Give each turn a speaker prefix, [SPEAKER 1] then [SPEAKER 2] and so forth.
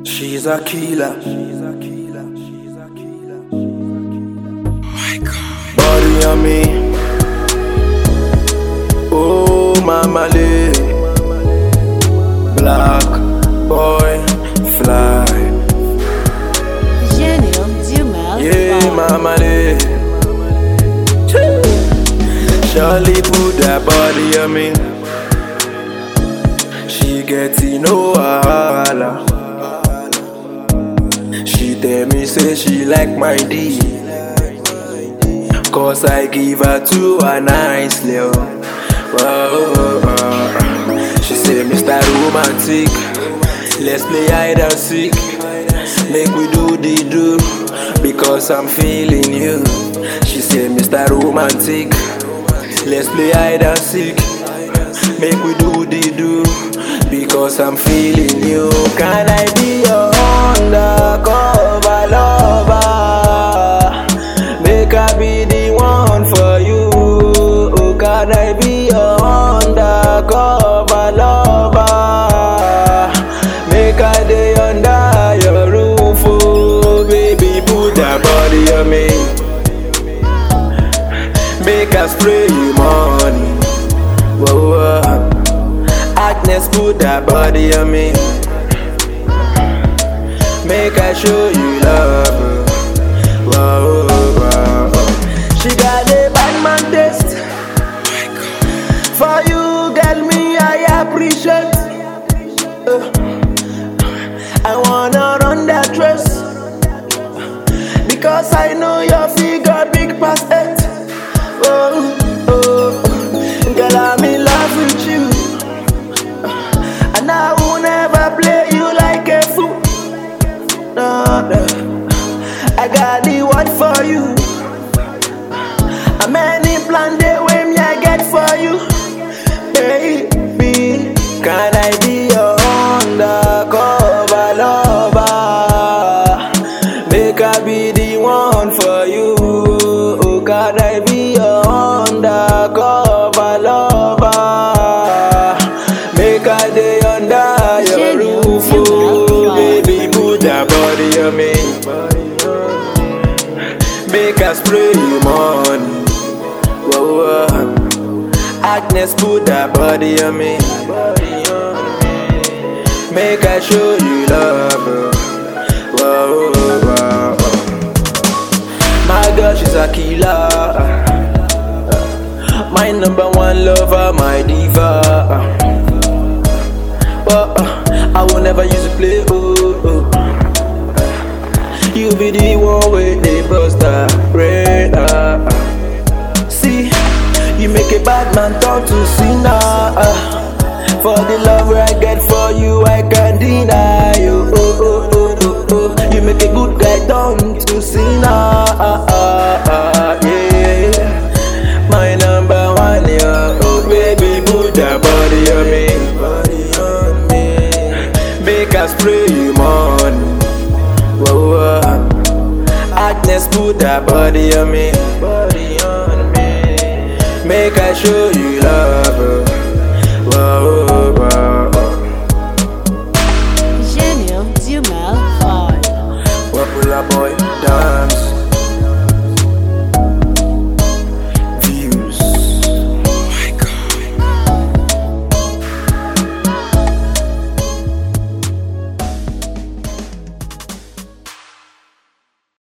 [SPEAKER 1] She's a killer. Body on me. Oh, mama lay. Black boy fly.
[SPEAKER 2] Genial Dumel.
[SPEAKER 1] Yeah, mama lay. Surely put that body on me. She getting no wahala. She tell me say she like my D, cause I give her to a nice little. She say Mr. Romantic, let's play hide and seek. Make we do the do, because I'm feeling you. She say Mr. Romantic, let's play hide and seek. Make we do the do, because I'm feeling you. Can I be your undercover lover? Make I be the one for you. Oh, can I be your undercover lover? Make I day under your roof. Oh, baby, put that body on me. Make I spray you money. Whoa, Agnes, put that body on me. Make I show you love. Whoa, she got a bad man taste. For you, girl, me I appreciate. I wanna run that dress, because I know your figure big past 8. Girl, I'm in love with you, and I will never play you like a fool. No, I got the word for you. A many plan the way me I get for you, baby. Can I be your undercover lover? Make I be the one for you. Oh, can I be your undercover lover? Make I day under your roof. Oh, baby, put that body on me. Make I spray you money. Whoa, Agnes, put that body on me. Make I show you love. Whoa, my girl, she's a killer. My number one lover, my diva. I will never use to play. You be the one with the buster brain. See, you make a bad man turn to sinner. For the love I get for you, I can't deny you. You make a good guy turn to sinner. Yeah, my number one, yeah. Oh, baby, put that body on me. Make us spray you money. Whoa, Agnes, put that body on me. Make I show you love.